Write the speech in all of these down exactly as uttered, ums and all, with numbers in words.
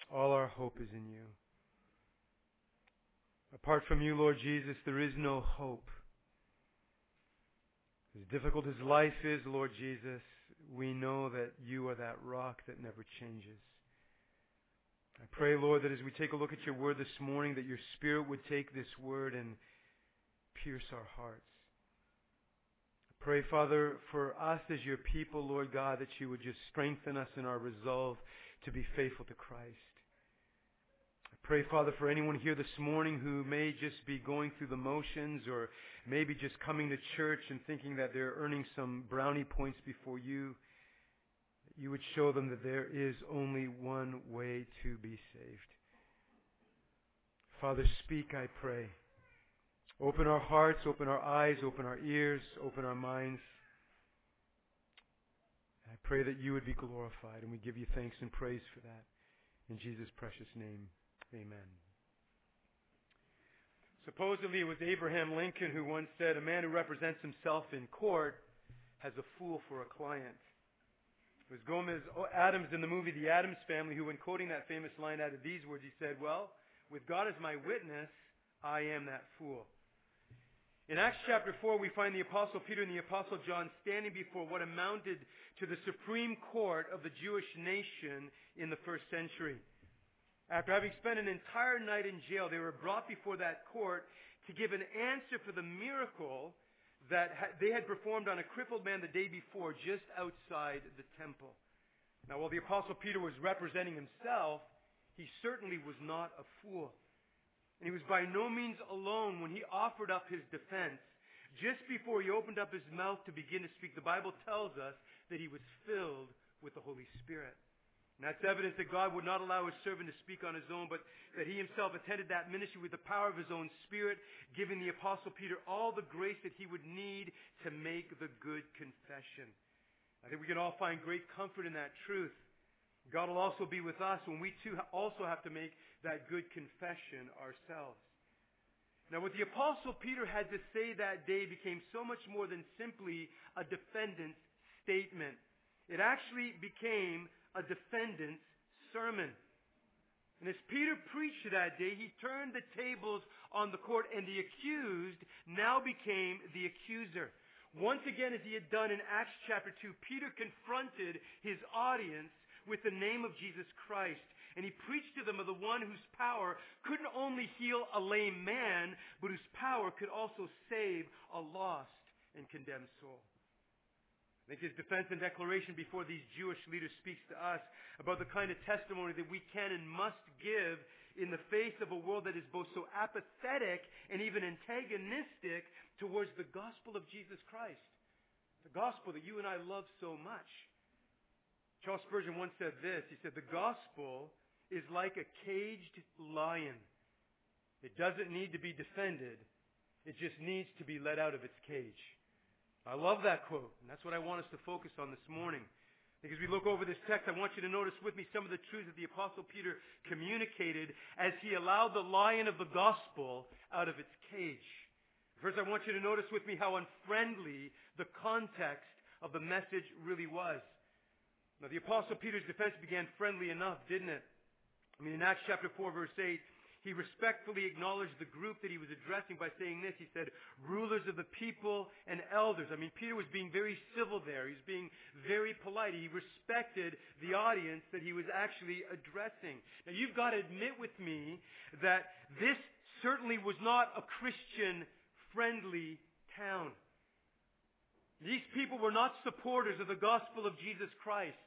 All our hope is in you. Apart from you, Lord Jesus, there is no hope. As difficult as life is, Lord Jesus, we know that you are that rock that never changes. I pray, Lord, that as we take a look at your word this morning, that your Spirit would take this word and pierce our hearts. I pray, Father, for us as your people, Lord God, that you would just strengthen us in our resolve to be faithful to Christ. I pray, Father, for anyone here this morning who may just be going through the motions or maybe just coming to church and thinking that they're earning some brownie points before you, that you would show them that there is only one way to be saved. Father, speak, I pray. Open our hearts, open our eyes, open our ears, open our minds. I pray that you would be glorified, and we give you thanks and praise for that. In Jesus' precious name, amen. Supposedly it was Abraham Lincoln who once said, "A man who represents himself in court has a fool for a client." It was Gomez Adams in the movie The Addams Family who, when quoting that famous line, added these words. He said, "Well, with God as my witness, I am that fool." In Acts chapter four, we find the Apostle Peter and the Apostle John standing before what amounted to the Supreme Court of the Jewish nation in the first century. After having spent an entire night in jail, they were brought before that court to give an answer for the miracle that they had performed on a crippled man the day before just outside the temple. Now, while the Apostle Peter was representing himself, he certainly was not a fool. And he was by no means alone when he offered up his defense. Just before he opened up his mouth to begin to speak, the Bible tells us that he was filled with the Holy Spirit. And that's evidence that God would not allow his servant to speak on his own, but that he himself attended that ministry with the power of his own Spirit, giving the Apostle Peter all the grace that he would need to make the good confession. I think we can all find great comfort in that truth. God will also be with us when we too also have to make that good confession ourselves. Now, what the Apostle Peter had to say that day became so much more than simply a defendant's statement. It actually became a defendant's sermon. And as Peter preached that day, he turned the tables on the court, and the accused now became the accuser. Once again, as he had done in Acts chapter two, Peter confronted his audience with the name of Jesus Christ. And he preached to them of the one whose power couldn't only heal a lame man, but whose power could also save a lost and condemned soul. I think his defense and declaration before these Jewish leaders speaks to us about the kind of testimony that we can and must give in the face of a world that is both so apathetic and even antagonistic towards the gospel of Jesus Christ. The gospel that you and I love so much. Charles Spurgeon once said this. He said, "The gospel is like a caged lion. It doesn't need to be defended. It just needs to be let out of its cage." I love that quote, and that's what I want us to focus on this morning. I think as we look over this text, I want you to notice with me some of the truths that the Apostle Peter communicated as he allowed the lion of the gospel out of its cage. First, I want you to notice with me how unfriendly the context of the message really was. Now, the Apostle Peter's defense began friendly enough, didn't it? I mean, in Acts chapter four, verse eight, he respectfully acknowledged the group that he was addressing by saying this. He said, "Rulers of the people and elders." I mean, Peter was being very civil there. He was being very polite. He respected the audience that he was actually addressing. Now, you've got to admit with me that this certainly was not a Christian-friendly town. These people were not supporters of the gospel of Jesus Christ.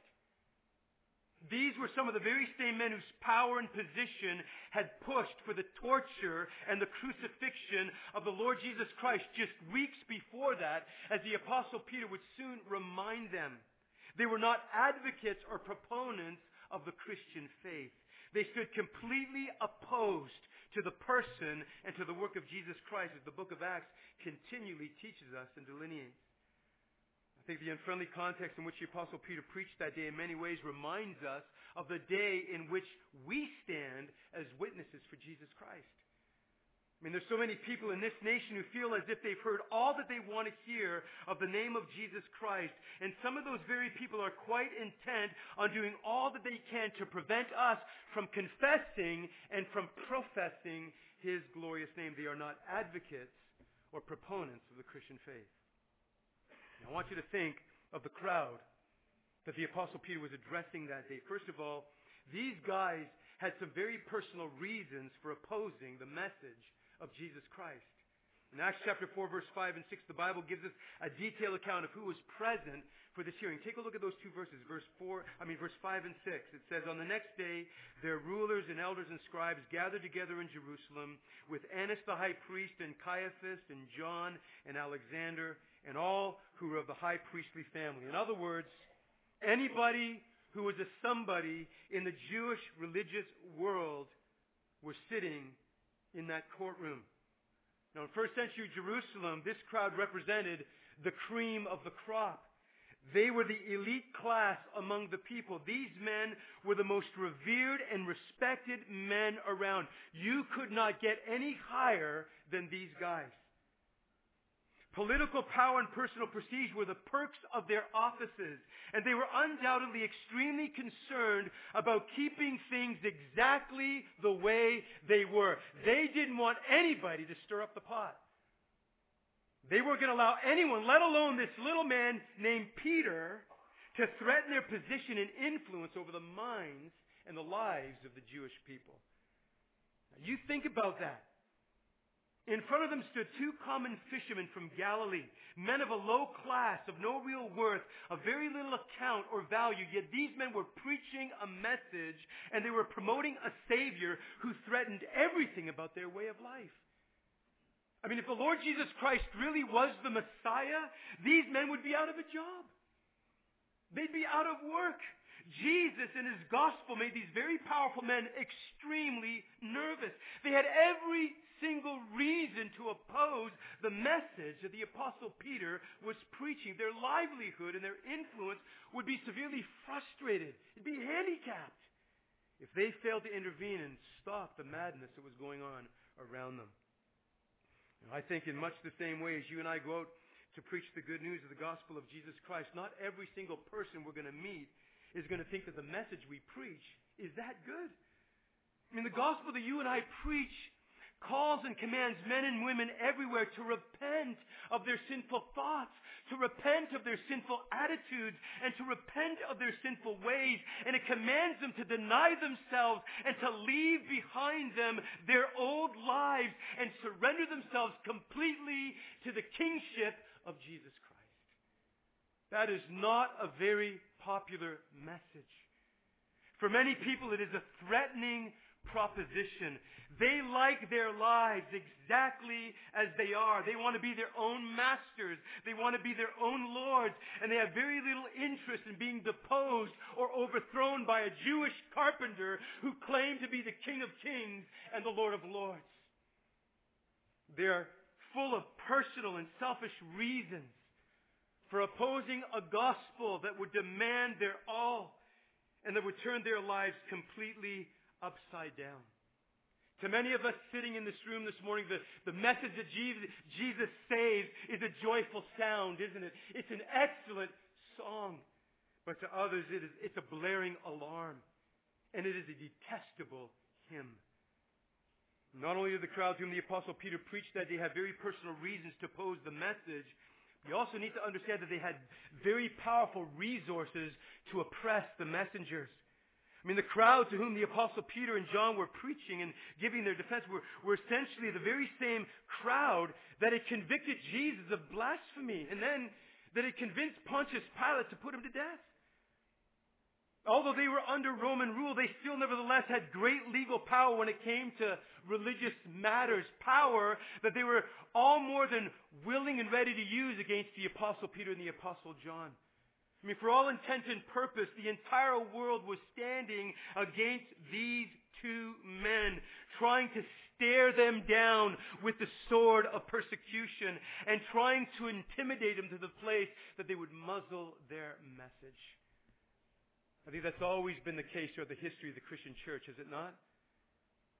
These were some of the very same men whose power and position had pushed for the torture and the crucifixion of the Lord Jesus Christ just weeks before that, as the Apostle Peter would soon remind them. They were not advocates or proponents of the Christian faith. They stood completely opposed to the person and to the work of Jesus Christ, as the book of Acts continually teaches us and delineates. I think the unfriendly context in which the Apostle Peter preached that day in many ways reminds us of the day in which we stand as witnesses for Jesus Christ. I mean, there's so many people in this nation who feel as if they've heard all that they want to hear of the name of Jesus Christ. And some of those very people are quite intent on doing all that they can to prevent us from confessing and from professing His glorious name. They are not advocates or proponents of the Christian faith. Now, I want you to think of the crowd that the Apostle Peter was addressing that day. First of all, these guys had some very personal reasons for opposing the message of Jesus Christ. In Acts chapter four, verse five and six, the Bible gives us a detailed account of who was present for this hearing. Take a look at those two verses, verse four, I mean verse five and six. It says, "On the next day, their rulers and elders and scribes gathered together in Jerusalem with Annas the high priest and Caiaphas and John and Alexander and all who were of the high priestly family." In other words, anybody who was a somebody in the Jewish religious world were sitting in that courtroom. Now, in first century Jerusalem, this crowd represented the cream of the crop. They were the elite class among the people. These men were the most revered and respected men around. You could not get any higher than these guys. Political power and personal prestige were the perks of their offices, and they were undoubtedly extremely concerned about keeping things exactly the way they were. They didn't want anybody to stir up the pot. They weren't going to allow anyone, let alone this little man named Peter, to threaten their position and influence over the minds and the lives of the Jewish people. Now, you think about that. In front of them stood two common fishermen from Galilee, men of a low class, of no real worth, of very little account or value, yet these men were preaching a message and they were promoting a Savior who threatened everything about their way of life. I mean, if the Lord Jesus Christ really was the Messiah, these men would be out of a job. They'd be out of work. Jesus and His gospel made these very powerful men extremely nervous. They had every single reason to oppose the message that the Apostle Peter was preaching. Their livelihood and their influence would be severely frustrated. It'd be handicapped if they failed to intervene and stop the madness that was going on around them. And I think in much the same way as you and I go out to preach the good news of the gospel of Jesus Christ, not every single person we're going to meet is going to think that the message we preach is that good. I mean, the gospel that you and I preach calls and commands men and women everywhere to repent of their sinful thoughts, to repent of their sinful attitudes, and to repent of their sinful ways. And it commands them to deny themselves and to leave behind them their old lives and surrender themselves completely to the kingship of Jesus Christ. That is not a very popular message. For many people, it is a threatening proposition. They like their lives exactly as they are. They want to be their own masters. They want to be their own lords. And they have very little interest in being deposed or overthrown by a Jewish carpenter who claimed to be the King of Kings and the Lord of Lords. They are full of personal and selfish reasons for opposing a gospel that would demand their all and that would turn their lives completely upside down. To many of us sitting in this room this morning, the, the message that Jesus, Jesus saves is a joyful sound, isn't it? It's an excellent song. But to others, it is, it's a blaring alarm. And it is a detestable hymn. Not only did the crowds whom the Apostle Peter preached that day have very personal reasons to oppose the message, we also need to understand that they had very powerful resources to oppress the messengers. I mean, the crowd to whom the Apostle Peter and John were preaching and giving their defense were, were essentially the very same crowd that had convicted Jesus of blasphemy and then that had convinced Pontius Pilate to put him to death. Although they were under Roman rule, they still nevertheless had great legal power when it came to religious matters. Power that they were all more than willing and ready to use against the Apostle Peter and the Apostle John. I mean, for all intent and purpose, the entire world was standing against these two men, trying to stare them down with the sword of persecution and trying to intimidate them to the place that they would muzzle their message. I think that's always been the case throughout the history of the Christian church, is it not?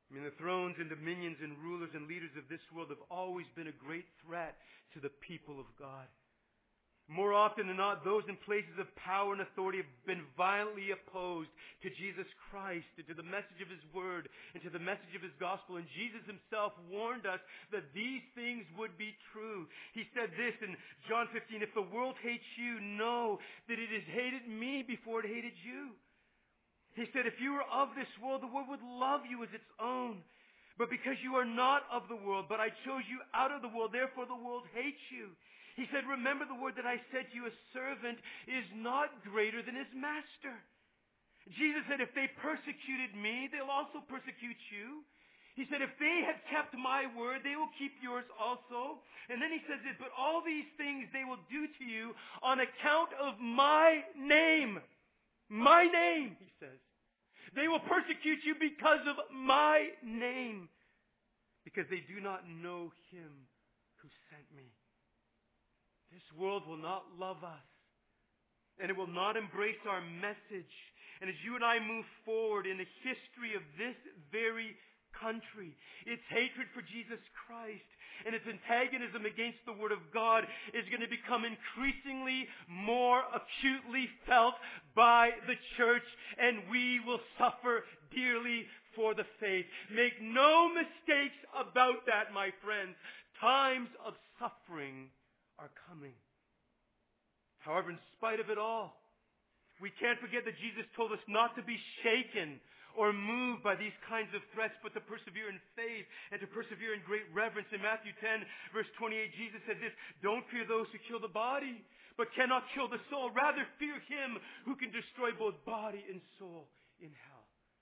I mean, the thrones and dominions and rulers and leaders of this world have always been a great threat to the people of God. More often than not, those in places of power and authority have been violently opposed to Jesus Christ and to the message of His Word and to the message of His gospel. And Jesus Himself warned us that these things would be true. He said this in John fifteen, "If the world hates you, know that it has hated me before it hated you." He said, "If you were of this world, the world would love you as its own. But because you are not of the world, but I chose you out of the world, therefore the world hates you." He said, "Remember the word that I said to you, a servant is not greater than his master." Jesus said, "If they persecuted me, they'll also persecute you." He said, "If they have kept my word, they will keep yours also." And then he says this, "But all these things they will do to you on account of my name." My name, he says. They will persecute you because of my name, because they do not know him who sent me. This world will not love us, and it will not embrace our message. And as you and I move forward in the history of this very country, its hatred for Jesus Christ and its antagonism against the Word of God is going to become increasingly more acutely felt by the church, and we will suffer dearly for the faith. Make no mistakes about that, my friends. Times of suffering are coming. However, in spite of it all, we can't forget that Jesus told us not to be shaken or moved by these kinds of threats, but to persevere in faith and to persevere in great reverence. In Matthew ten, verse twenty-eight, Jesus said this, "Don't fear those who kill the body, but cannot kill the soul. Rather fear him who can destroy both body and soul in hell."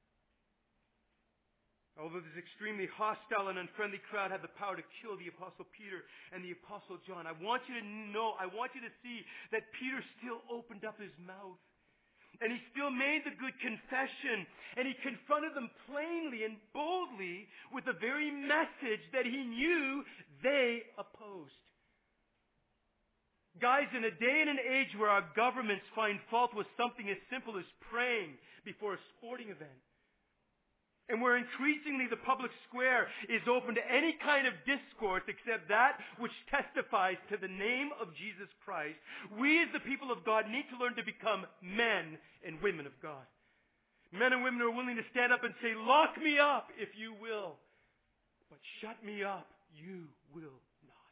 Although this extremely hostile and unfriendly crowd had the power to kill the Apostle Peter and the Apostle John, I want you to know, I want you to see that Peter still opened up his mouth. And he still made the good confession. And he confronted them plainly and boldly with the very message that he knew they opposed. Guys, in a day and an age where our governments find fault with something as simple as praying before a sporting event, and where increasingly the public square is open to any kind of discourse except that which testifies to the name of Jesus Christ, we as the people of God need to learn to become men and women of God. Men and women who are willing to stand up and say, "Lock me up if you will, but shut me up you will not."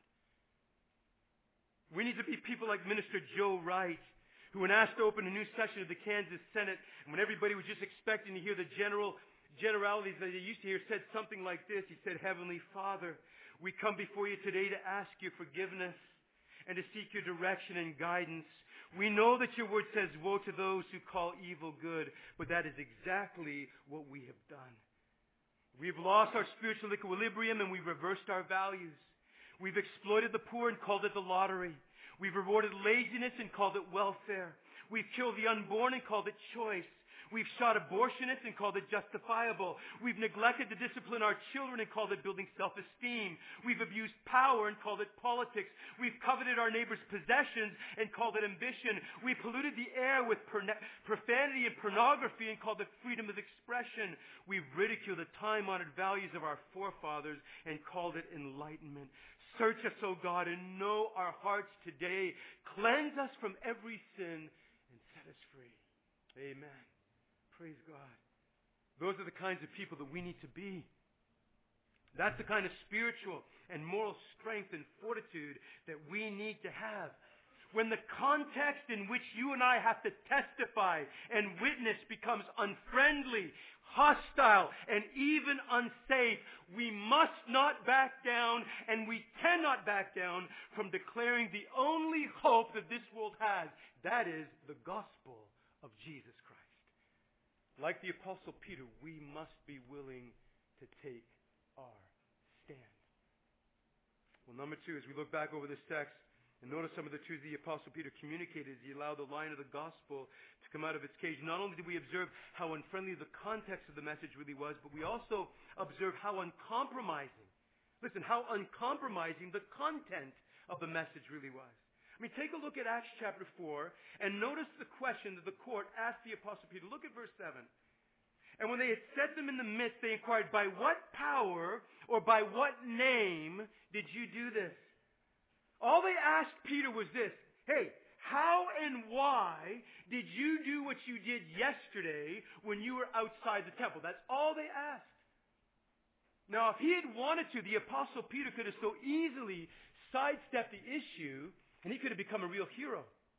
We need to be people like Minister Joe Wright, who when asked to open a new session of the Kansas Senate, and when everybody was just expecting to hear the general generalities that he used to hear, said something like this. He said, "Heavenly Father, we come before you today to ask your forgiveness and to seek your direction and guidance. We know that your word says, 'Woe to those who call evil good,' but that is exactly what we have done. We've lost our spiritual equilibrium and we've reversed our values. We've exploited the poor and called it the lottery. We've rewarded laziness and called it welfare. We've killed the unborn and called it choice. We've shot abortionists and called it justifiable. We've neglected to discipline our children and called it building self-esteem. We've abused power and called it politics. We've coveted our neighbor's possessions and called it ambition. We polluted the air with profanity and pornography and called it freedom of expression. We've ridiculed the time-honored values of our forefathers and called it enlightenment. Search us, O God, and know our hearts today. Cleanse us from every sin and set us free." Amen. Praise God. Those are the kinds of people that we need to be. That's the kind of spiritual and moral strength and fortitude that we need to have. When the context in which you and I have to testify and witness becomes unfriendly, hostile, and even unsafe, we must not back down, and we cannot back down from declaring the only hope that this world has. That is the gospel of Jesus Christ. Like the Apostle Peter, we must be willing to take our stand. Well, number two, as we look back over this text and notice some of the truths the Apostle Peter communicated as he allowed the line of the gospel to come out of its cage, not only did we observe how unfriendly the context of the message really was, but we also observed how uncompromising, listen, how uncompromising the content of the message really was. I mean, take a look at Acts chapter four and notice the question that the court asked the Apostle Peter. Look at verse seven. And when they had set them in the midst, they inquired, by what power or by what name did you do this? All they asked Peter was this, hey, how and why did you do what you did yesterday when you were outside the temple? That's all they asked. Now, if he had wanted to, the Apostle Peter could have so easily sidestepped the issue, and he could have become a real hero.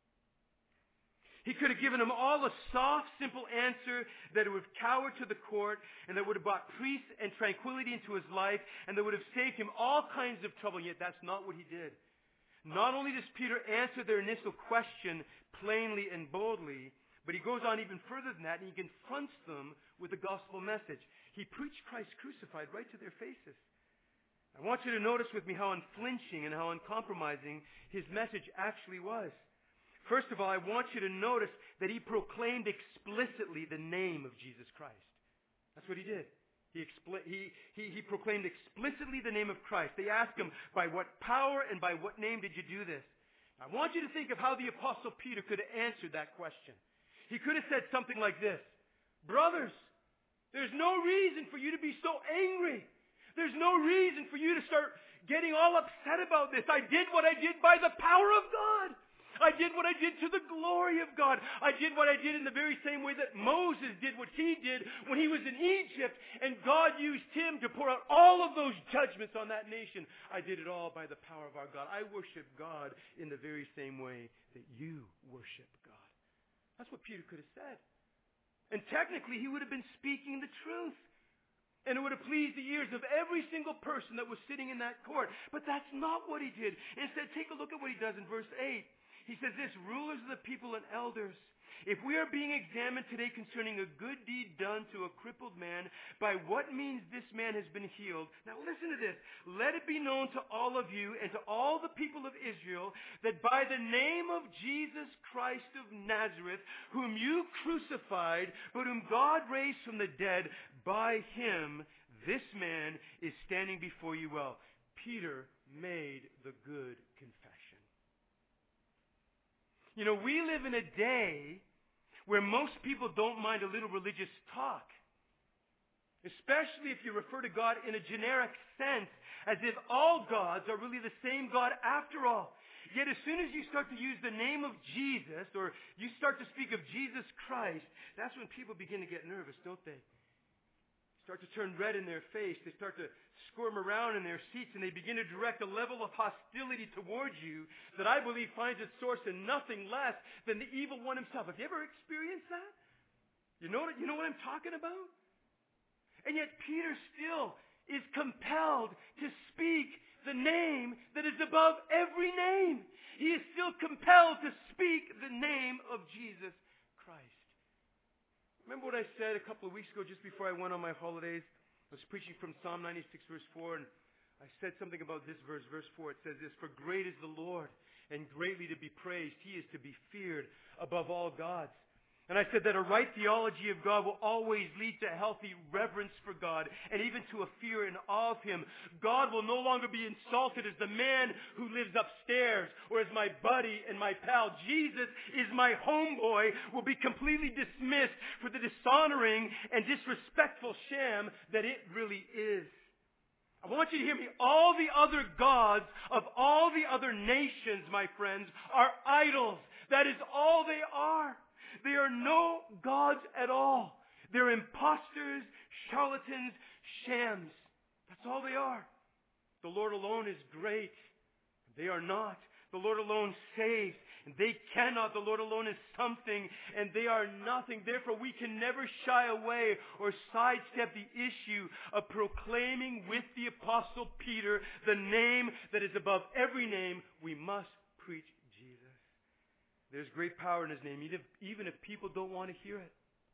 He could have given them all a soft, simple answer that would have cowered to the court and that would have brought peace and tranquility into his life and that would have saved him all kinds of trouble, yet that's not what he did. Not only does Peter answer their initial question plainly and boldly, but he goes on even further than that and he confronts them with the gospel message. He preached Christ crucified right to their faces. I want you to notice with me how unflinching and how uncompromising his message actually was. First of all, I want you to notice that he proclaimed explicitly the name of Jesus Christ. That's what he did. He, expl- he, he, he proclaimed explicitly the name of Christ. They asked him, by what power and by what name did you do this? I want you to think of how the Apostle Peter could have answered that question. He could have said something like this, brothers, there's no reason for you to be so angry. There's no reason for you to start getting all upset about this. I did what I did by the power of God. I did what I did to the glory of God. I did what I did in the very same way that Moses did what he did when he was in Egypt, and God used him to pour out all of those judgments on that nation. I did it all by the power of our God. I worship God in the very same way that you worship God. That's what Peter could have said. And technically, he would have been speaking the truth. And it would have pleased the ears of every single person that was sitting in that court. But that's not what he did. Instead, take a look at what he does in verse eight. He says this, rulers of the people and elders, if we are being examined today concerning a good deed done to a crippled man, by what means this man has been healed. Now listen to this. Let it be known to all of you and to all the people of Israel that by the name of Jesus Christ of Nazareth, whom you crucified, but whom God raised from the dead, by him this man is standing before you well. Peter made the good confession. You know, we live in a day where most people don't mind a little religious talk. Especially if you refer to God in a generic sense, as if all gods are really the same God after all. Yet as soon as you start to use the name of Jesus, or you start to speak of Jesus Christ, that's when people begin to get nervous, don't they? Start to turn red in their face. They start to squirm around in their seats, and they begin to direct a level of hostility towards you that I believe finds its source in nothing less than the evil one himself. Have you ever experienced that? You know, you know what I'm talking about? And yet Peter still is compelled to speak the name that is above every name. He is still compelled to speak the name of Jesus Christ. Remember what I said a couple of weeks ago just before I went on my holidays? I was preaching from Psalm ninety-six verse four, and I said something about this verse. Verse four, it says this, for great is the Lord and greatly to be praised. He is to be feared above all gods. And I said that a right theology of God will always lead to a healthy reverence for God and even to a fear and awe of Him. God will no longer be insulted as the man who lives upstairs or as my buddy and my pal. Jesus is my homeboy will be completely dismissed for the dishonoring and disrespectful sham that it really is. I want you to hear me. All the other gods of all the other nations, my friends, are idols. That is all they are. They are no gods at all. They're imposters, charlatans, shams. That's all they are. The Lord alone is great. They are not. The Lord alone saves. And they cannot. The Lord alone is something. And they are nothing. Therefore, we can never shy away or sidestep the issue of proclaiming with the Apostle Peter the name that is above every name. We must preach Jesus. There's great power in His name, even if, even if people don't want to hear it.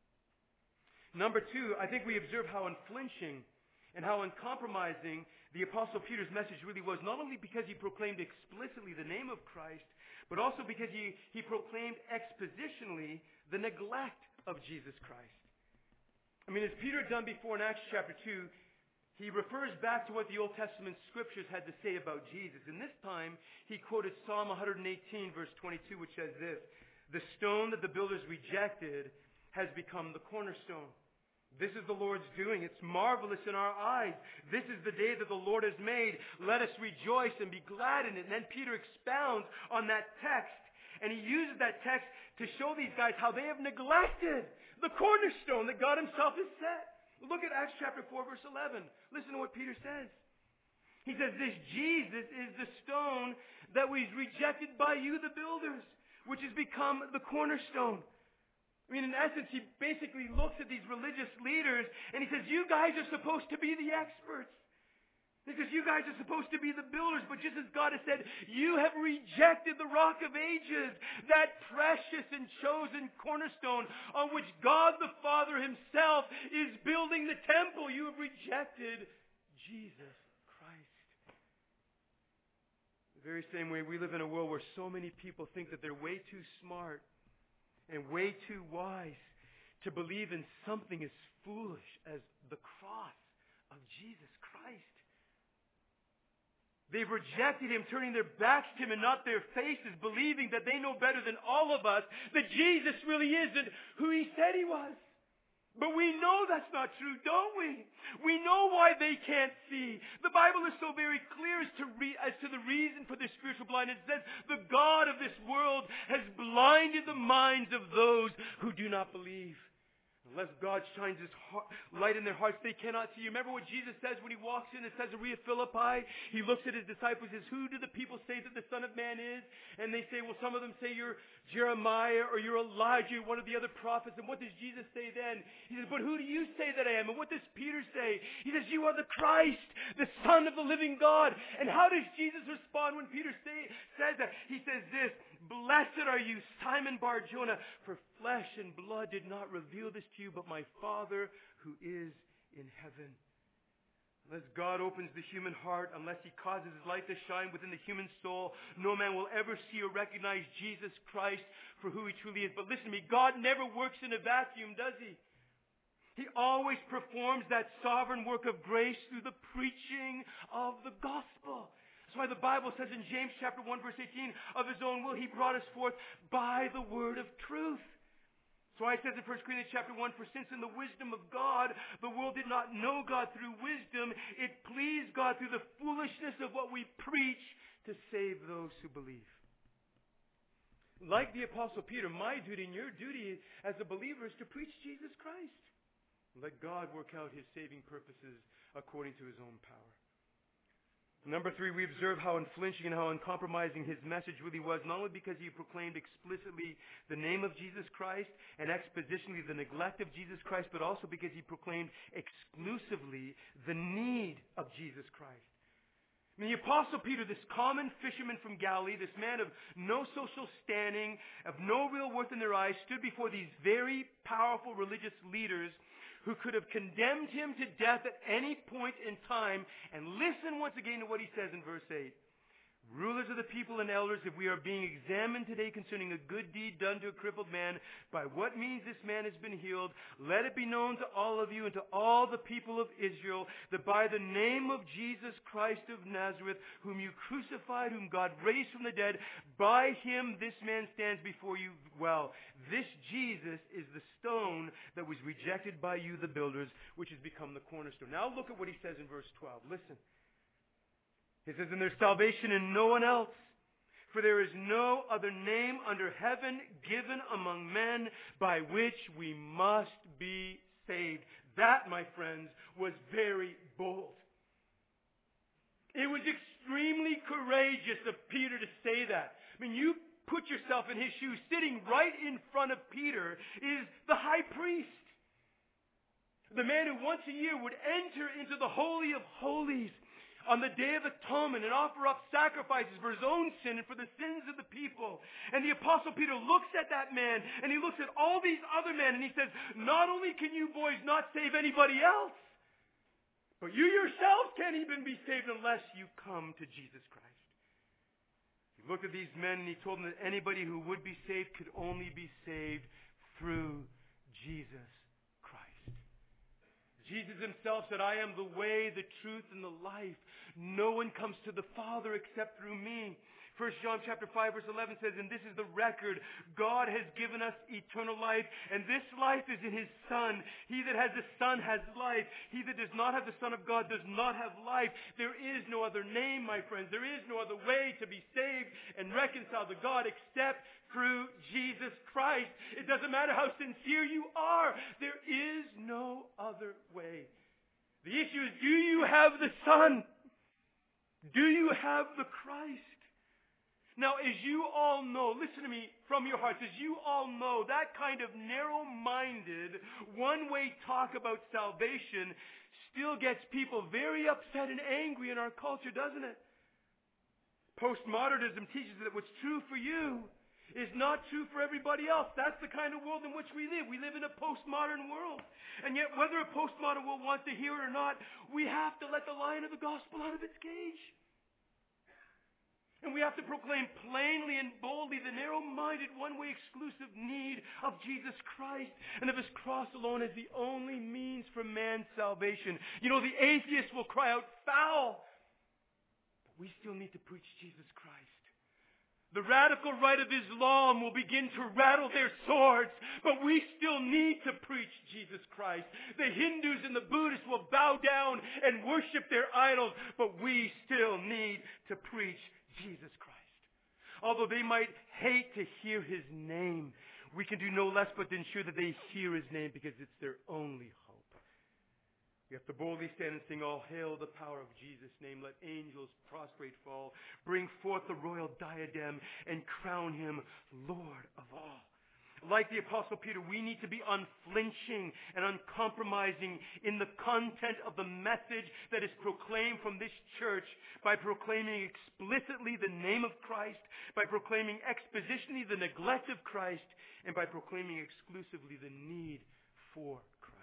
Number two, I think we observe how unflinching and how uncompromising the Apostle Peter's message really was, not only because he proclaimed explicitly the name of Christ, but also because he, he proclaimed expositionally the neglect of Jesus Christ. I mean, as Peter had done before in Acts chapter two, he refers back to what the Old Testament scriptures had to say about Jesus. And this time, he quoted Psalm one eighteen, verse twenty-two, which says this, the stone that the builders rejected has become the cornerstone. This is the Lord's doing. It's marvelous in our eyes. This is the day that the Lord has made. Let us rejoice and be glad in it. And then Peter expounds on that text. And he uses that text to show these guys how they have neglected the cornerstone that God himself has set. Look at Acts chapter four, verse eleven. Listen to what Peter says. He says, this Jesus is the stone that was rejected by you, the builders, which has become the cornerstone. I mean, in essence, he basically looks at these religious leaders and he says, you guys are supposed to be the experts. Because you guys are supposed to be the builders, but just as God has said, you have rejected the rock of ages, that precious and chosen cornerstone on which God the Father himself is building the temple. You have rejected Jesus Christ. The very same way we live in a world where so many people think that they're way too smart and way too wise to believe in something as foolish as the cross of Jesus Christ. They've rejected him, turning their backs to him and not their faces, believing that they know better than all of us, that Jesus really isn't who he said he was. But we know that's not true, don't we? We know why they can't see. The Bible is so very clear as to, re- as to the reason for their spiritual blindness. It says, the God of this world has blinded the minds of those who do not believe. Unless God shines his heart, light in their hearts, they cannot see. You remember what Jesus says when he walks in at Caesarea Philippi? He looks at his disciples and says, who do the people say that the Son of Man is? And they say, well, some of them say you're Jeremiah or you're Elijah, one of the other prophets. And what does Jesus say then? He says, but who do you say that I am? And what does Peter say? He says, you are the Christ, the Son of the living God. And how does Jesus respond when Peter say, says that? He says this, blessed are you, Simon Bar-Jonah, for flesh and blood did not reveal this to you, but my Father who is in heaven. Unless God opens the human heart, unless he causes his light to shine within the human soul, no man will ever see or recognize Jesus Christ for who he truly is. But listen to me, God never works in a vacuum, does he? He always performs that sovereign work of grace through the preaching of the gospel. That's why the Bible says in James chapter one verse eighteen, of his own will he brought us forth by the word of truth. So I says in First Corinthians chapter one, for since in the wisdom of God, the world did not know God through wisdom, it pleased God through the foolishness of what we preach to save those who believe. Like the Apostle Peter, my duty and your duty as a believer is to preach Jesus Christ. Let God work out his saving purposes according to his own power. Number three, we observe how unflinching and how uncompromising his message really was, not only because he proclaimed explicitly the name of Jesus Christ and expositionally the neglect of Jesus Christ, but also because he proclaimed exclusively the need of Jesus Christ. I mean, the Apostle Peter, this common fisherman from Galilee, this man of no social standing, of no real worth in their eyes, stood before these very powerful religious leaders who could have condemned him to death at any point in time. And listen once again to what he says in verse eight. Rulers of the people and elders, if we are being examined today concerning a good deed done to a crippled man, by what means this man has been healed, let it be known to all of you and to all the people of Israel that by the name of Jesus Christ of Nazareth, whom you crucified, whom God raised from the dead, by him this man stands before you well. This Jesus is the stone that was rejected by you, the builders, which has become the cornerstone. Now look at what he says in verse twelve. Listen. He says, and there's salvation in no one else, for there is no other name under heaven given among men by which we must be saved. That, my friends, was very bold. It was extremely courageous of Peter to say that. I mean, you put yourself in his shoes. Sitting right in front of Peter is the high priest. The man who once a year would enter into the Holy of Holies on the Day of Atonement and offer up sacrifices for his own sin and for the sins of the people. And the Apostle Peter looks at that man and he looks at all these other men and he says, not only can you boys not save anybody else, but you yourselves can't even be saved unless you come to Jesus Christ. He looked at these men and he told them that anybody who would be saved could only be saved through Jesus Christ. Jesus himself said, I am the way, the truth, and the life. No one comes to the Father except through me. First John chapter five verse eleven says, and this is the record, God has given us eternal life, and this life is in His Son. He that has the Son has life. He that does not have the Son of God does not have life. There is no other name, my friends. There is no other way to be saved and reconciled to God except through Jesus Christ. It doesn't matter how sincere you are. There is no other way. The issue is, do you have the Son? Do you have the Christ? Now, as you all know, listen to me from your hearts, as you all know, that kind of narrow-minded, one-way talk about salvation still gets people very upset and angry in our culture, doesn't it? Postmodernism teaches that what's true for you is not true for everybody else. That's the kind of world in which we live. We live in a postmodern world. And yet, whether a postmodern world wants to hear it or not, we have to let the lion of the gospel out of its cage. And we have to proclaim plainly and boldly the narrow-minded, one-way exclusive need of Jesus Christ and of His cross alone as the only means for man's salvation. You know, the atheist will cry out, foul! But we still need to preach Jesus Christ. The radical right of Islam will begin to rattle their swords, but we still need to preach Jesus Christ. The Hindus and the Buddhists will bow down and worship their idols, but we still need to preach Jesus Christ. Although they might hate to hear His name, we can do no less but to ensure that they hear His name because it's their only hope. We have to boldly stand and sing, all hail the power of Jesus' name. Let angels prostrate fall. Bring forth the royal diadem and crown Him Lord of all. Like the Apostle Peter, we need to be unflinching and uncompromising in the content of the message that is proclaimed from this church by proclaiming explicitly the name of Christ, by proclaiming expositionally the neglect of Christ, and by proclaiming exclusively the need for Christ.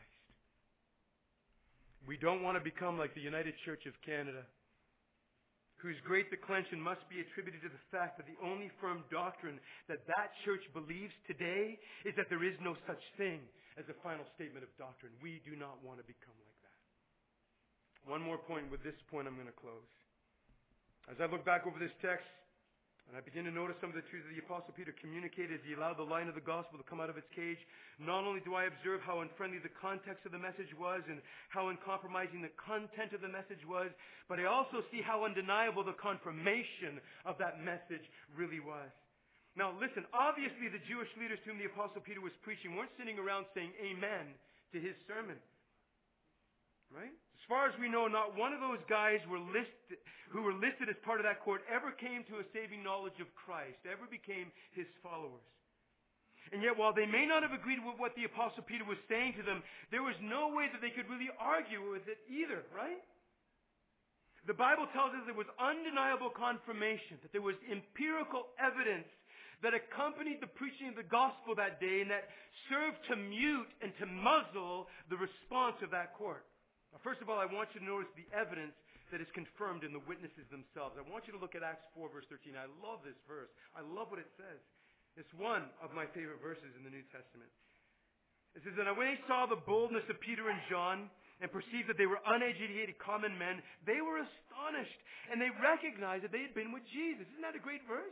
We don't want to become like the United Church of Canada, whose great declension must be attributed to the fact that the only firm doctrine that that church believes today is that there is no such thing as a final statement of doctrine. We do not want to become like that. One more point. With this point, I'm going to close. As I look back over this text, and I begin to notice some of the truths that the Apostle Peter communicated as he allowed the lion of the gospel to come out of its cage, not only do I observe how unfriendly the context of the message was and how uncompromising the content of the message was, but I also see how undeniable the confirmation of that message really was. Now listen, obviously the Jewish leaders to whom the Apostle Peter was preaching weren't sitting around saying amen to his sermon. Right? As far as we know, not one of those guys were listed, who were listed as part of that court ever came to a saving knowledge of Christ, ever became His followers. And yet, while they may not have agreed with what the Apostle Peter was saying to them, there was no way that they could really argue with it either, right? The Bible tells us there was undeniable confirmation, that there was empirical evidence that accompanied the preaching of the gospel that day and that served to mute and to muzzle the response of that court. Now, first of all, I want you to notice the evidence that is confirmed in the witnesses themselves. I want you to look at Acts four, verse thirteen. I love this verse. I love what it says. It's one of my favorite verses in the New Testament. It says, and when they saw the boldness of Peter and John and perceived that they were uneducated common men, they were astonished, and they recognized that they had been with Jesus. Isn't that a great verse?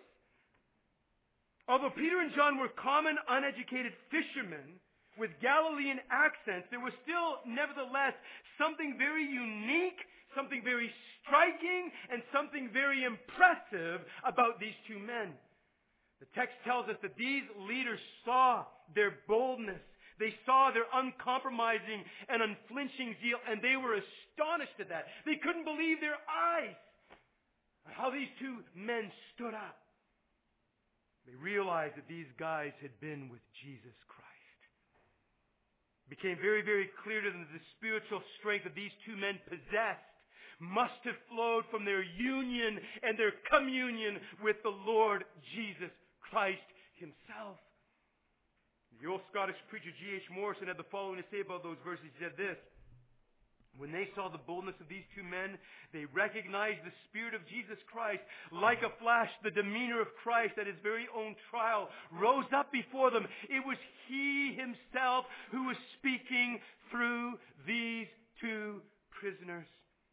Although Peter and John were common, uneducated fishermen with Galilean accents, there was still, nevertheless, something very unique, something very striking, and something very impressive about these two men. The text tells us that these leaders saw their boldness. They saw their uncompromising and unflinching zeal, and they were astonished at that. They couldn't believe their eyes at how these two men stood up. They realized that these guys had been with Jesus Christ. It became very, very clear to them that the spiritual strength that these two men possessed must have flowed from their union and their communion with the Lord Jesus Christ Himself. The old Scottish preacher G H Morrison had the following to say about those verses. He said this: when they saw the boldness of these two men, they recognized the Spirit of Jesus Christ. Like a flash, the demeanor of Christ at His very own trial rose up before them. It was He Himself who was speaking through these two prisoners.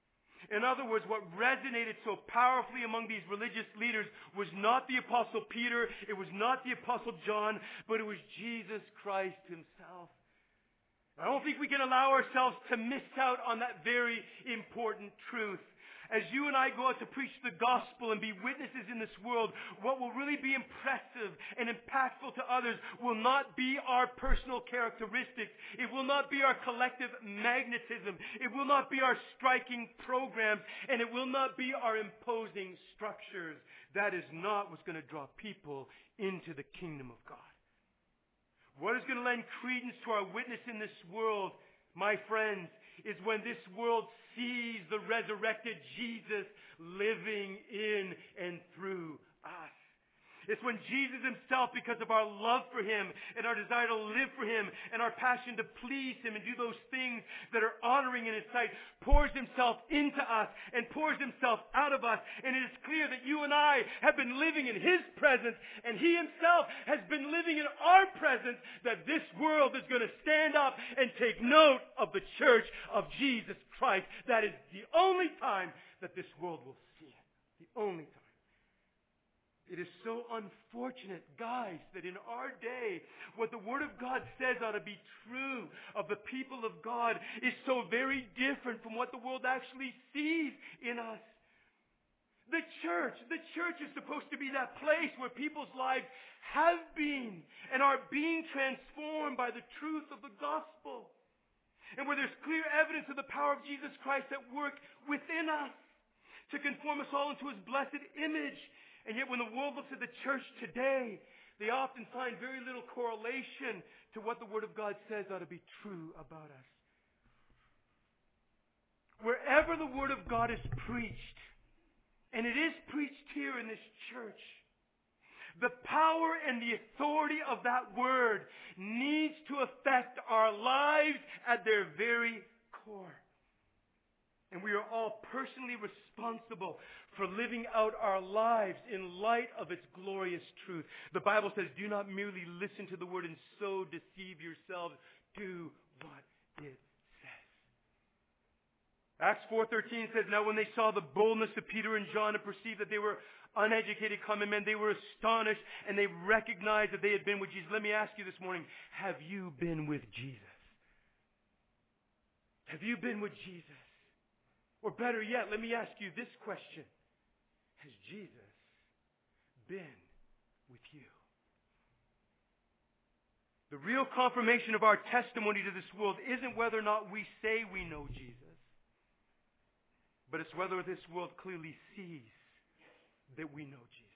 In other words, what resonated so powerfully among these religious leaders was not the Apostle Peter, it was not the Apostle John, but it was Jesus Christ himself. I don't think we can allow ourselves to miss out on that very important truth. As you and I go out to preach the gospel and be witnesses in this world, what will really be impressive and impactful to others will not be our personal characteristics. It will not be our collective magnetism. It will not be our striking programs. And it will not be our imposing structures. That is not what's going to draw people into the kingdom of God. What is going to lend credence to our witness in this world, my friends, is when this world sees the resurrected Jesus living in and through us. It's when Jesus himself, because of our love for him and our desire to live for him and our passion to please him and do those things that are honoring in his sight, pours himself into us and pours himself out of us. And it is clear that you and I have been living in his presence and he himself has been living in our presence, that this world is going to stand up and take note of the church of Jesus Christ. That is the only time that this world will see it. The only time. It is so unfortunate, guys, that in our day, what the Word of God says ought to be true of the people of God is so very different from what the world actually sees in us. The church, the church is supposed to be that place where people's lives have been and are being transformed by the truth of the gospel. And where there's clear evidence of the power of Jesus Christ at work within us to conform us all into his blessed image. And yet when the world looks at the church today, they often find very little correlation to what the Word of God says ought to be true about us. Wherever the Word of God is preached, and it is preached here in this church, the power and the authority of that Word needs to affect our lives at their very core. And we are all personally responsible for living out our lives in light of its glorious truth. The Bible says, do not merely listen to the word and so deceive yourselves. Do what it says. Acts four thirteen says, now when they saw the boldness of Peter and John and perceived that they were uneducated common men, they were astonished and they recognized that they had been with Jesus. Let me ask you this morning, have you been with Jesus? Have you been with Jesus? Or better yet, let me ask you this question. Has Jesus been with you? The real confirmation of our testimony to this world isn't whether or not we say we know Jesus, but it's whether this world clearly sees that we know Jesus.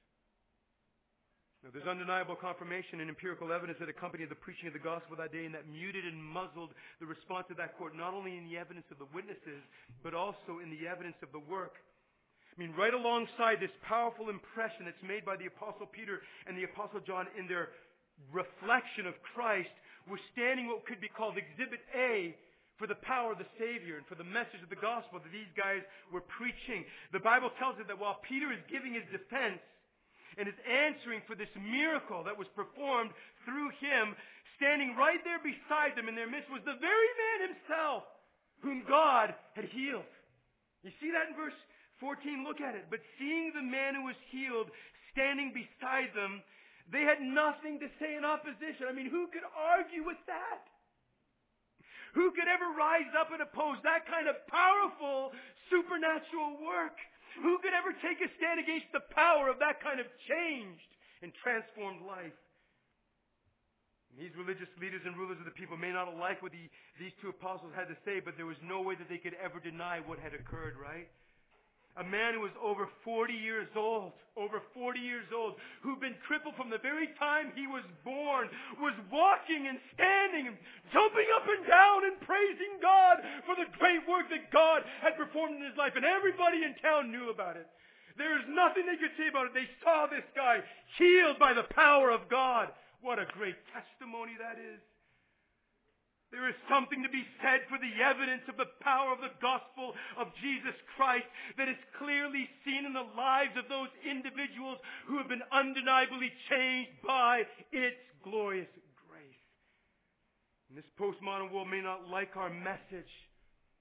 Now, there's undeniable confirmation and empirical evidence that accompanied the preaching of the gospel that day and that muted and muzzled the response of that court, not only in the evidence of the witnesses, but also in the evidence of the work. I mean, right alongside this powerful impression that's made by the Apostle Peter and the Apostle John in their reflection of Christ, was standing what could be called Exhibit A for the power of the Savior and for the message of the gospel that these guys were preaching. The Bible tells us that while Peter is giving his defense, and is answering for this miracle that was performed through him, standing right there beside them in their midst was the very man himself whom God had healed. You see that in verse fourteen? Look at it. But seeing the man who was healed standing beside them, they had nothing to say in opposition. I mean, who could argue with that? Who could ever rise up and oppose that kind of powerful supernatural work? Who could ever take a stand against the power of that kind of changed and transformed life? And these religious leaders and rulers of the people may not have liked what the, these two apostles had to say, but there was no way that they could ever deny what had occurred, right? A man who was over forty years old, over forty years old, who'd been crippled from the very time he was born, was walking and standing and jumping up and down and praising God for the great work that God had performed in his life. And everybody in town knew about it. There is nothing they could say about it. They saw this guy healed by the power of God. What a great testimony that is. There is something to be said for the evidence of the power of the gospel of Jesus Christ that is clearly seen in the lives of those individuals who have been undeniably changed by its glorious grace. And this postmodern world may not like our message,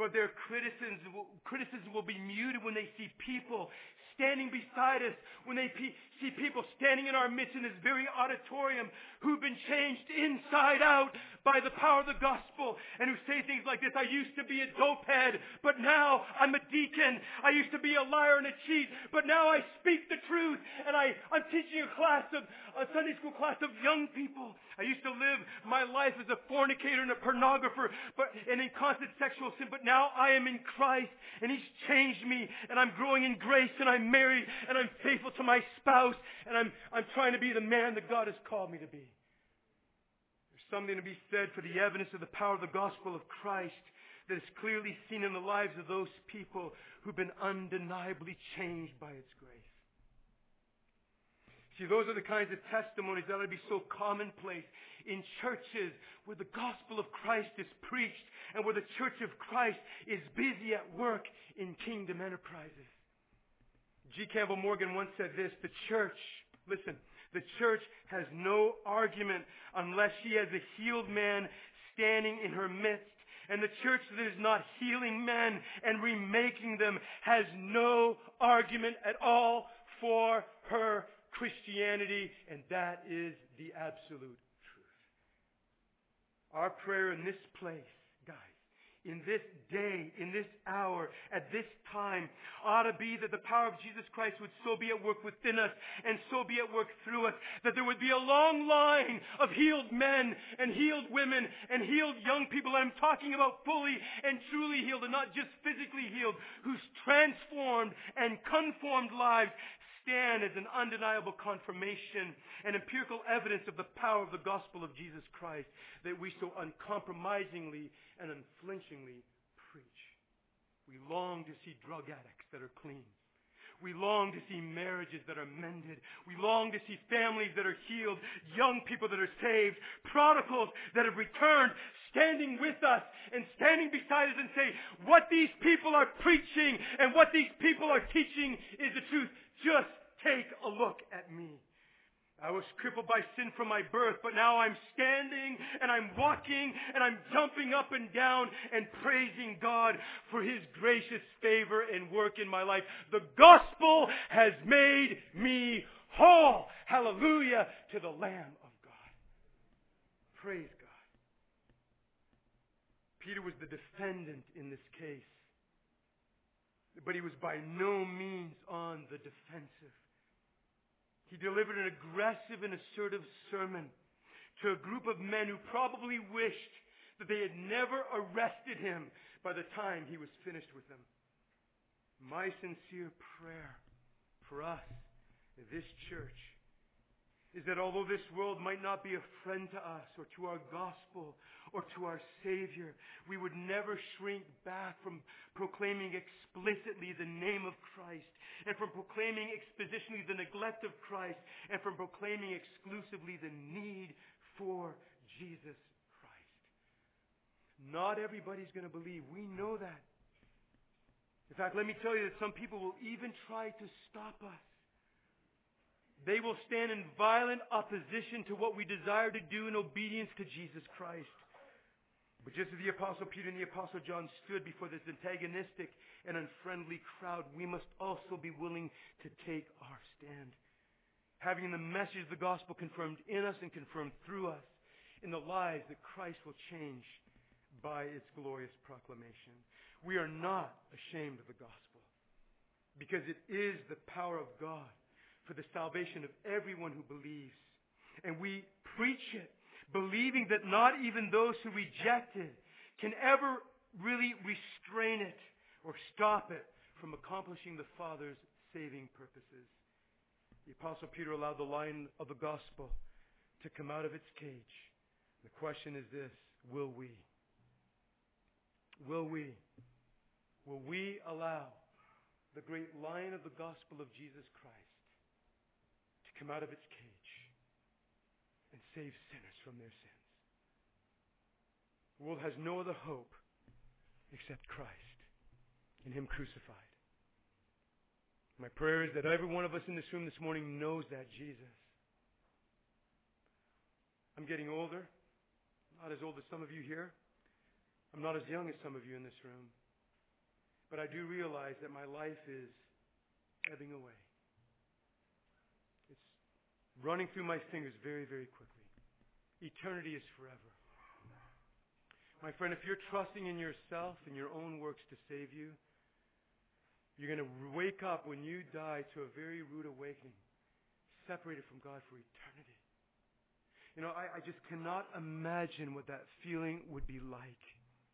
But their criticism will, criticism will be muted when they see people standing beside us, when they pe- see people standing in our midst in this very auditorium who've been changed inside out by the power of the gospel, and who say things like this: I used to be a dope head, but now I'm a deacon. I used to be a liar and a cheat, but now I speak the truth, and I, I'm teaching a class of, a Sunday school class of young people. I used to live my life as a fornicator and a pornographer, but and in constant sexual sin, but now I am in Christ, and He's changed me, and I'm growing in grace, and I'm married, and I'm faithful to my spouse, and I'm, I'm trying to be the man that God has called me to be. There's something to be said for the evidence of the power of the gospel of Christ that is clearly seen in the lives of those people who've been undeniably changed by its grace. See, those are the kinds of testimonies that ought to be so commonplace in churches where the gospel of Christ is preached and where the church of Christ is busy at work in kingdom enterprises. G. Campbell Morgan once said this: the church, listen, the church has no argument unless she has a healed man standing in her midst. And the church that is not healing men and remaking them has no argument at all for her Christianity, and that is the absolute truth. Our prayer in this place, guys, in this day, in this hour, at this time, ought to be that the power of Jesus Christ would so be at work within us and so be at work through us, that there would be a long line of healed men and healed women and healed young people. I'm talking about fully and truly healed, and not just physically healed, whose transformed and conformed lives stand as an undeniable confirmation and empirical evidence of the power of the gospel of Jesus Christ that we so uncompromisingly and unflinchingly preach. We long to see drug addicts that are clean. We long to see marriages that are mended. We long to see families that are healed, young people that are saved, prodigals that have returned, standing with us and standing beside us and say, what these people are preaching and what these people are teaching is the truth. Just take a look at me. I was crippled by sin from my birth, but now I'm standing and I'm walking and I'm jumping up and down and praising God for His gracious favor and work in my life. The gospel has made me whole. Hallelujah to the Lamb of God. Praise God. Peter was the defendant in this case, but he was by no means on the defensive. He delivered an aggressive and assertive sermon to a group of men who probably wished that they had never arrested him by the time he was finished with them. My sincere prayer for us, this church, is that although this world might not be a friend to us or to our gospel or to our Savior, we would never shrink back from proclaiming explicitly the name of Christ, and from proclaiming expositionally the neglect of Christ, and from proclaiming exclusively the need for Jesus Christ. Not everybody's going to believe. We know that. In fact, let me tell you that some people will even try to stop us. They will stand in violent opposition to what we desire to do in obedience to Jesus Christ. But just as the Apostle Peter and the Apostle John stood before this antagonistic and unfriendly crowd, we must also be willing to take our stand, having the message of the gospel confirmed in us and confirmed through us in the lives that Christ will change by its glorious proclamation. We are not ashamed of the gospel, because it is the power of God for the salvation of everyone who believes. And we preach it, believing that not even those who reject it can ever really restrain it or stop it from accomplishing the Father's saving purposes. The Apostle Peter allowed the lion of the gospel to come out of its cage. The question is this: will we? Will we? Will we allow the great lion of the gospel of Jesus Christ come out of its cage and save sinners from their sins? The world has no other hope except Christ and Him crucified. My prayer is that every one of us in this room this morning knows that Jesus. I'm getting older, not as old as some of you here. I'm not as young as some of you in this room. But I do realize that my life is ebbing away. It's running through my fingers very, very quickly. Eternity is forever. My friend, if you're trusting in yourself and your own works to save you, you're going to wake up when you die to a very rude awakening, separated from God for eternity. You know, I, I just cannot imagine what that feeling would be like.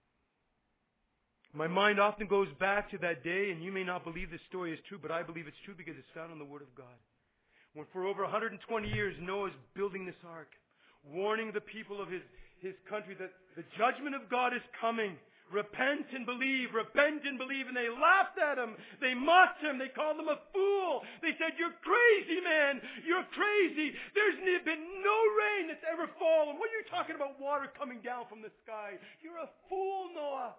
My mind often goes back to that day, and you may not believe this story is true, but I believe it's true because it's found in the Word of God. When for over one hundred twenty years Noah's building this ark, warning the people of his, his country that the judgment of God is coming. Repent and believe, repent and believe. And they laughed at him. They mocked him. They called him a fool. They said, you're crazy, man. You're crazy. There's been no rain that's ever fallen. What are you talking about water coming down from the sky? You're a fool, Noah.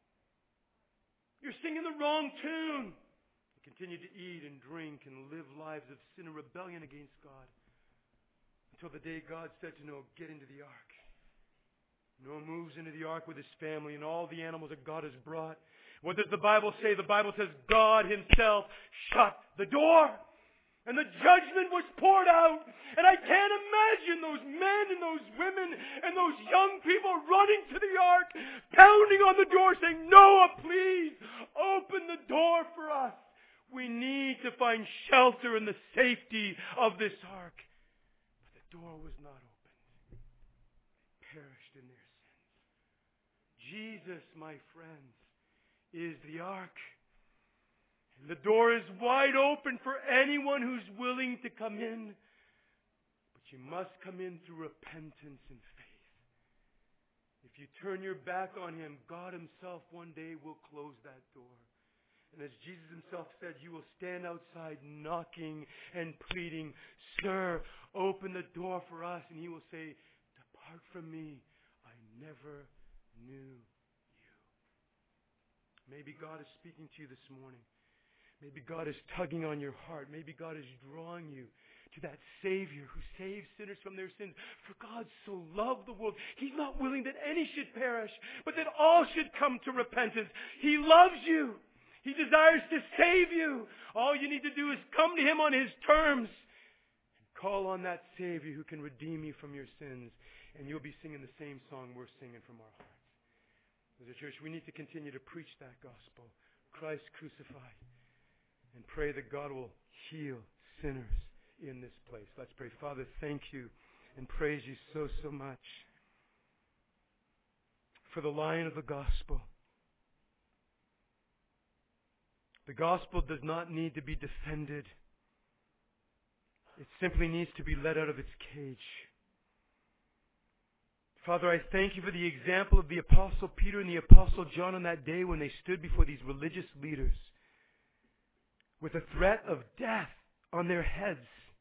You're singing the wrong tune. They continued to eat and drink and live lives of sin and rebellion against God. Until the day God said to Noah, get into the ark. Noah moves into the ark with his family and all the animals that God has brought. What does the Bible say? The Bible says God himself shut the door. And the judgment was poured out. And I can't imagine those men and those women and those young people running to the ark, pounding on the door saying, Noah, please open the door for us. We need to find shelter in the safety of this ark. But the door was not opened. They perished in their sins. Jesus, my friends, is the ark. And the door is wide open for anyone who's willing to come in. But you must come in through repentance and faith. If you turn your back on him, God himself one day will close that door. And as Jesus himself said, you will stand outside knocking and pleading, Sir, open the door for us. And he will say, depart from me. I never knew you. Maybe God is speaking to you this morning. Maybe God is tugging on your heart. Maybe God is drawing you to that Savior who saves sinners from their sins. For God so loved the world, he's not willing that any should perish, but that all should come to repentance. He loves you. He desires to save you. All you need to do is come to him on his terms and call on that Savior who can redeem you from your sins. And you'll be singing the same song we're singing from our hearts. As a church, we need to continue to preach that gospel, Christ crucified, and pray that God will heal sinners in this place. Let's pray. Father, thank you and praise you so, so much for the lion of the gospel. The gospel does not need to be defended. It simply needs to be let out of its cage. Father, I thank you for the example of the Apostle Peter and the Apostle John on that day when they stood before these religious leaders with a threat of death on their heads.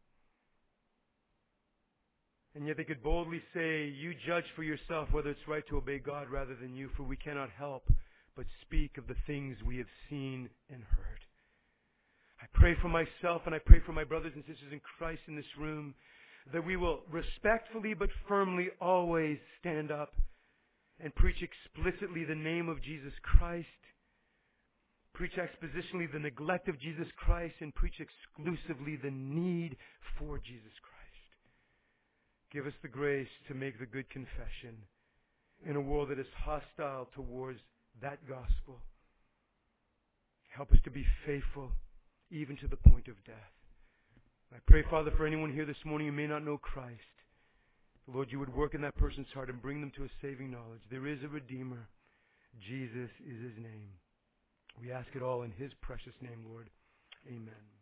And yet they could boldly say, you judge for yourself whether it's right to obey God rather than you, for we cannot help but speak of the things we have seen and heard. I pray for myself and I pray for my brothers and sisters in Christ in this room that we will respectfully but firmly always stand up and preach explicitly the name of Jesus Christ, preach expositionally the neglect of Jesus Christ, and preach exclusively the need for Jesus Christ. Give us the grace to make the good confession in a world that is hostile towards that gospel. Help us to be faithful even to the point of death. I pray, Father, for anyone here this morning who may not know Christ, Lord, you would work in that person's heart and bring them to a saving knowledge. There is a Redeemer. Jesus is his name. We ask it all in his precious name, Lord. Amen.